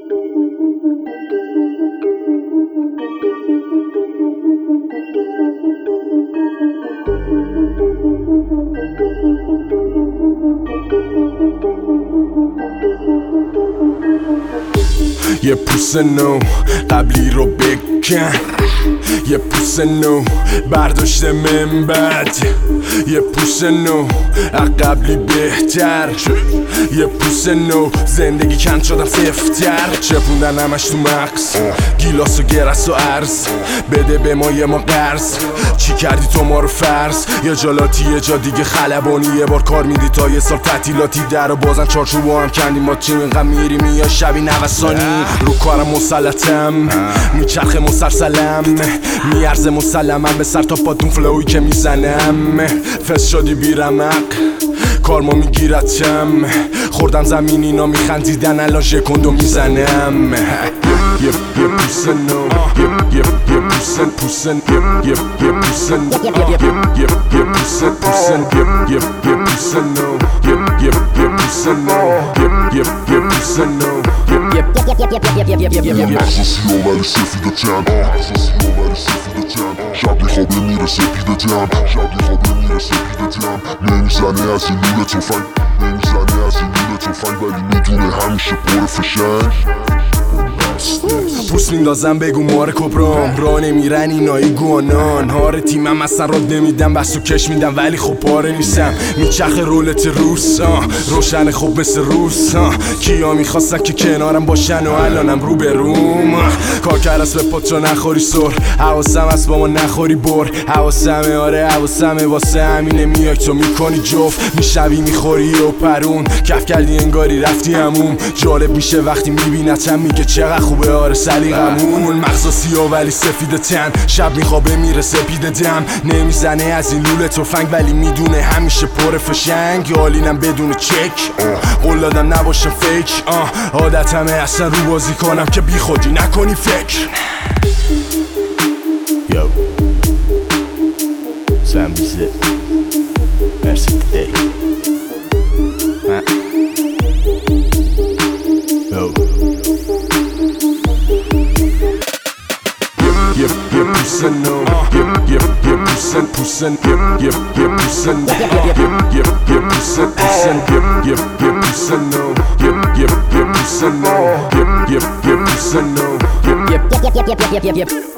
یه پوست نو قبلی رو بکن، یه پوست نو برداشته من بد، یه پوست نو قبلی بهتر، یه پوست نو زندگی کند شدم سفتر، چپوندن همش تو مغز گیلاس و گرس و عرض، بده به ما یه ما قرض، چی کردی تو ما رو فرض، یه جالاتی یه جا دیگه خلبانی، یه بار کار میدی تا یه سال تعطیلاتی، در و بازن چارچوبو هم کندیم، ما چی اینقدر میریم یا شبی نوسانی، رو کارم مسلطم میچرخه مسلسلم، میارزه مسلمم به سر تا پاتون فلوی که میزنم، فس شدی بیرمق کار ما میگیرتم، خوردم زمین اینا میخندیدن الان شکندو میزنم، یه پوست نو یه پوست یه پوست یه پوست یه پوست نو یه پوست نو یه پوست نو مغز سیاه ولی سفید و چند، شب میخوابه میره سپید جمع، نمیزنه از این لوله تفنگ، ولی میدونه همیشه پر فشنگ. پوست میندازم بگو ماره کبرام، راه نمیرن اینایی گوانان، هار تیمم اصلا راد نمیدم بس و کش میدم ولی خب پاره نیستم، میچخه رولت روس روشن خوب مثل روس، کیا میخواستن که کنارم باشن و الانم رو به روم، کار کرد از به پاتو نخوری سر، حواسم از با ما نخوری بر، حواسمه آره حواسمه واسه همینه میای تو میکنی جفت، میشوی میخوری و پرون کف کردی انگاری رفتی هموم، جالب میشه وقتی میبینتم میگه چقدر خوبه آره سلیقمون، مغزا سیاه ولی سفید تن، شب میخوابه میره سپید دم، نمیزنه از این لوله تفنگ ولی میدونه همیشه پر فشنگ، حالینم بدون چک قول دادم نباشم فیک، عادتمه اصلا رو بازی کنم که بی خودی نکنی فکر. Yo, Sam bize merci today. Yo. Yep, puss and no. Yep, puss and puss and yep, puss and yep, puss and yep, puss and no. Yep, puss and no. Yep, puss and no. Yep.